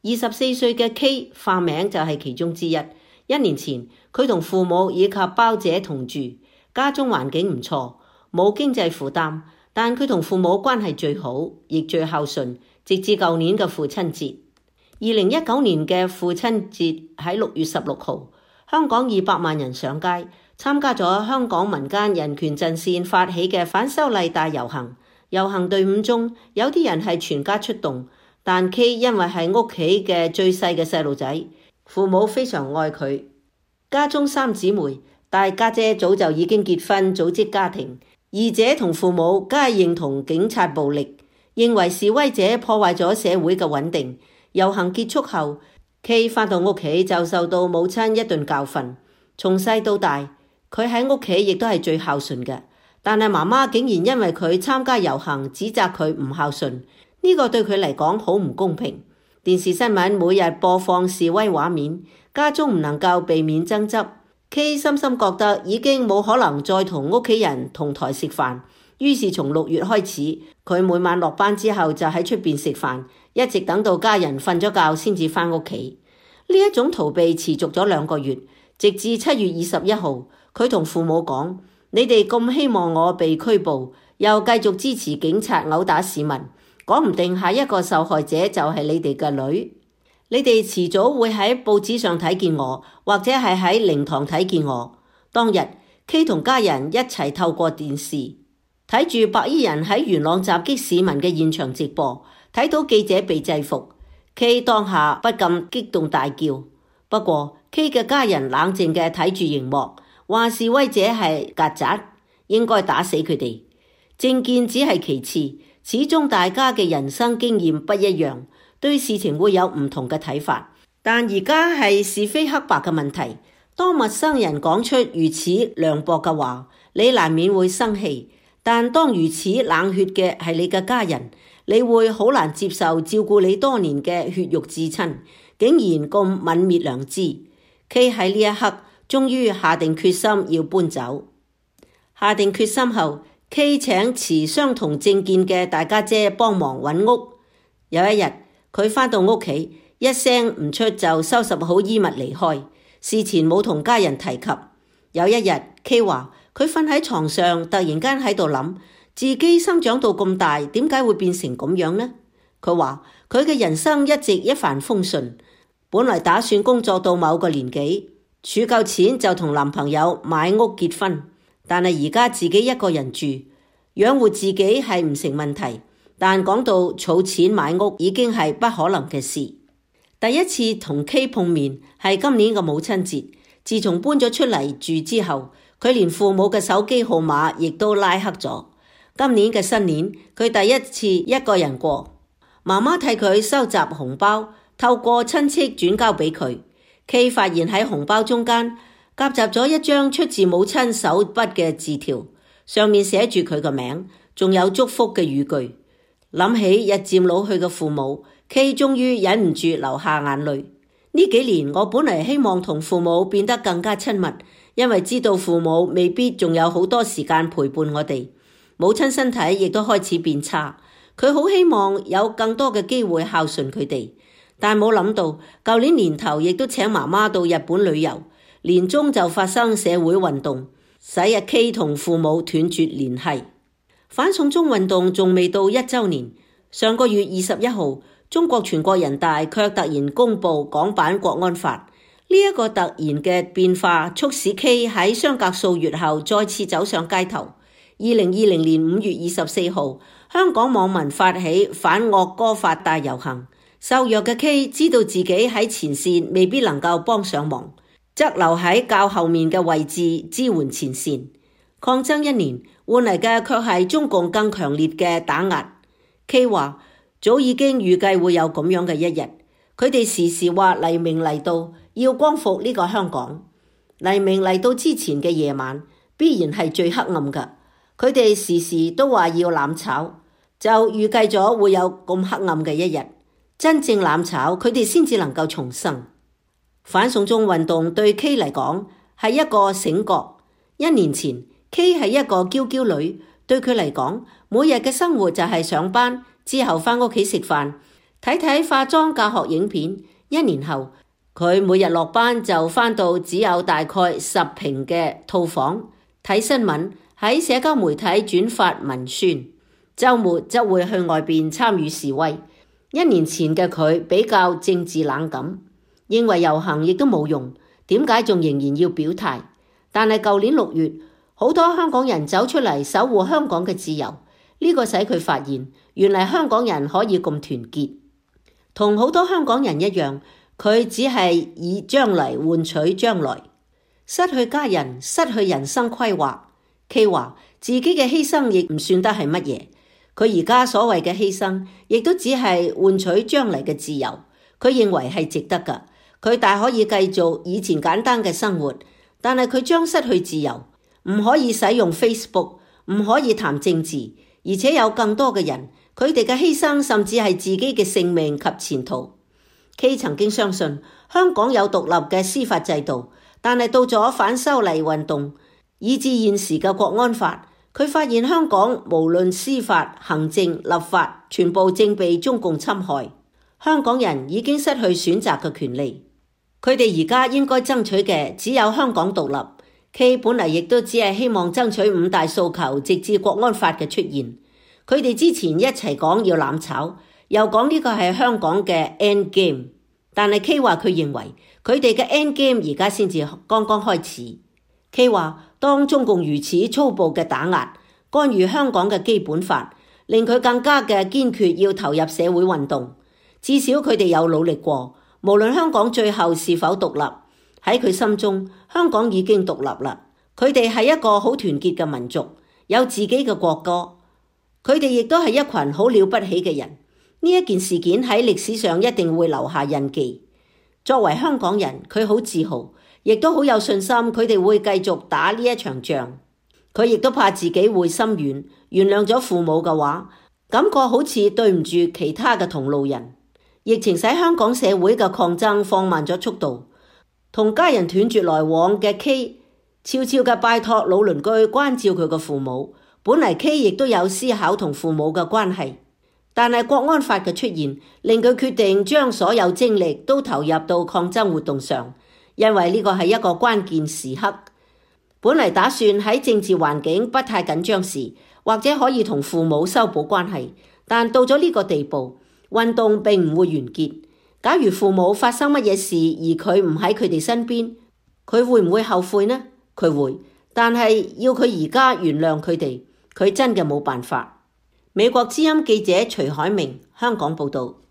24歲嘅 K 化名就係其中之一。1年前，佢同父母以及胞姐同住，家中環境唔錯，冇經濟負擔，但佢同父母關係最好，亦最孝順，直至舊年嘅父親節。2019年嘅父親節喺6月16號，香港200萬人上街，參加咗香港民間人權陣線發起嘅反修例大遊行。遊行隊伍中有啲人係全家出動，但 K 因為係屋企嘅最細嘅細路仔，父母非常愛佢。家中3姊妹，大家姐早就已經結婚組織家庭，二姐同父母皆認同警察暴力，認為示威者破壞咗社會嘅穩定。遊行結束後， K 返到屋企就受到母親一頓教訓。從細到大，佢喺屋企亦都係最孝順嘅。但係媽媽竟然因為佢參加遊行，指責佢唔孝順，呢個對佢嚟講好唔公平。電視新聞每日播放示威畫面，家中唔能夠避免爭執。K 深深覺得已經冇可能再同屋企人同台食飯，於是從6月開始，佢每晚落班之後就喺出邊食飯，一直等到家人瞓咗覺先至返屋企。呢一種逃避持續咗2個月，直至7月21號，佢同父母講：你哋咁希望我被拘捕，又繼續支持警察毆打市民，講唔定下一個受害者就係你哋嘅女。你哋遲早會喺報紙上睇見我，或者係喺靈堂睇見我。當日 K 同家人一齊透過電視睇住白衣人喺元朗襲擊市民嘅現場直播，睇到記者被制服， K 當下不禁激動大叫。不過 K 嘅家人冷靜嘅睇住熒幕，話示威者係曱甴，應該打死佢哋。政見只係其次，始終大家嘅人生經驗不一樣，對事情會有唔同嘅睇法。但而家係是非黑白嘅問題，當陌生人講出如此涼薄嘅話，你難免會生氣。但當如此冷血嘅係你嘅家人，你會好難接受照顧你多年嘅血肉至親，竟然咁泯滅良知。K 喺呢一刻終於下定決心要搬走。下定決心後， K 請持相同政見嘅大家姐幫忙揾屋。有一日，佢返到屋企，一聲唔出就收拾好衣物離開，事前冇同家人提及。有一日 K 話佢瞓喺床上，突然間喺度諗自己生長到咁大，點解會變成咁樣呢？佢話佢嘅人生一直一帆風順，本來打算工作到某個年紀，儲夠錢就同男朋友買屋結婚，但係而家自己一個人住，養活自己係唔成問題，但講到儲錢買屋已經係不可能嘅事。第一次同 K 碰面係今年嘅母親節，自從搬咗出嚟住之後，佢連父母嘅手機號碼亦都拉黑咗。今年嘅新年，佢第一次一個人過，媽媽替佢收集紅包，透過親戚轉交俾佢。K 發現喺紅包中間夾雜咗一張出自母親手筆嘅字條，上面寫住佢個名，仲有祝福嘅語句。諗起日漸老去嘅父母， K 終於忍唔住流下眼淚。呢幾年我本嚟希望同父母變得更加親密，因為知道父母未必仲有好多時間陪伴我哋。母親身體亦都開始變差，佢好希望有更多嘅機會孝順佢哋，但冇諗到舊年年頭亦都請媽媽到日本旅遊，年中就發生社會運動，使 K 同父母斷絕聯繫。反送中運動仲未到1週年，上個月21號，中國全國人大卻突然公布港版國安法。呢一個突然嘅變化促使 K 喺相隔數月後再次走上街頭。2020年5月24號，香港網民發起反惡歌法大遊行。瘦弱嘅 K 知道自己喺前線未必能夠幫上忙，則留喺較後面嘅位置支援前線。抗爭1年，換嚟嘅卻係中共更強烈嘅打壓。K 話早已經預計會有咁樣嘅一日，佢哋時時話黎明嚟到，要光復呢個香港。黎明嚟到之前嘅夜晚必然係最黑暗㗎。佢哋時時都話要攬炒，就預計咗會有咁黑暗嘅一日。真正攬炒，佢哋先至能夠重生。反送中運動對 K 嚟講係一個醒覺。1年前 K 係一個嬌嬌女，對佢嚟講，每日嘅生活就係上班之後返屋企食飯， 睇睇化妝教學影片。1年後，佢每日落班就返到只有大概10平嘅套房睇新聞，喺社交媒體轉發文宣，週末則會去外邊參與示威。1年前嘅佢比較政治冷感，認為遊行亦都冇用，點解仲仍然要表態？但係舊年6月，好多香港人走出嚟守護香港嘅自由，呢個使佢發現原來香港人可以咁團結。同好多香港人一樣，佢只係以將來換取將來，失去家人，失去人生規劃。K 話自己嘅犧牲亦唔算得係乜嘢，佢而家所謂嘅犧牲，亦都只係換取將來嘅自由。佢認為係值得㗎，佢大可以繼續以前簡單嘅生活，但係佢將失去自由，唔可以使用 Facebook， 唔可以談政治，而且有更多嘅人，佢哋嘅犧牲甚至係自己嘅性命及前途。K 曾經相信香港有獨立嘅司法制度，但係到咗反修例運動，以至現時嘅國安法，佢發現香港無論司法、行政、立法，全部正被中共侵害。香港人已經失去選擇嘅權利，佢哋而家應該爭取嘅只有香港獨立。K 本嚟亦都只係希望爭取5大訴求，直至國安法嘅出現。佢哋之前一齊講要攬炒，又講呢個係香港嘅 end game， 但係 K 話佢認為佢哋嘅 end game 而家先至剛剛開始。K 話當中共如此粗暴嘅打壓、干預香港嘅基本法，令佢更加嘅堅決要投入社會運動。至少佢哋有努力過，無論香港最後是否獨立，喺佢心中香港已經獨立啦。佢哋係一個好團結嘅民族，有自己嘅國歌。佢哋亦都係一群好了不起嘅人，呢一件事件喺歷史上一定會留下印記。作為香港人，佢好自豪，亦都好有信心，佢哋會繼續打呢一場仗。佢亦都怕自己會心軟，原諒咗父母嘅話，感覺好似對唔住其他嘅同路人。疫情使香港社會嘅抗爭放慢咗速度，同家人斷絕來往嘅 K， 悄悄嘅拜託老鄰居關照佢嘅父母。本嚟 K 亦都有思考同父母嘅關係，但係國安法嘅出現，令佢決定將所有精力都投入到抗爭活動上，因為呢個係一個關鍵時刻。本嚟打算喺政治環境不太緊張時，或者可以同父母修補關係，但到咗呢個地步，運動並唔會完結。假如父母發生乜嘢事而佢唔喺佢哋身邊，佢會唔會後悔呢？佢會，但係要佢而家原諒佢哋，佢真嘅冇辦法。美國之音記者徐海明，香港報道。